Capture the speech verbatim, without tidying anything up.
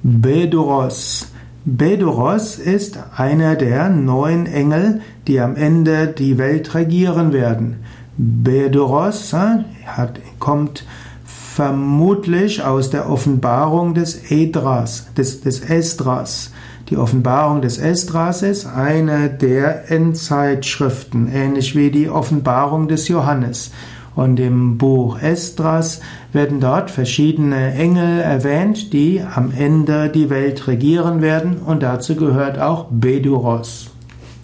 Beduros. Beduros ist einer der neun Engel, die am Ende die Welt regieren werden. Beduros hat, kommt vermutlich aus der Offenbarung des Esdras, des, des Esdras. Die Offenbarung des Esdras ist eine der Endzeitschriften, ähnlich wie die Offenbarung des Johannes. Und im Buch Esdras werden dort verschiedene Engel erwähnt, die am Ende die Welt regieren werden, und dazu gehört auch Beduros.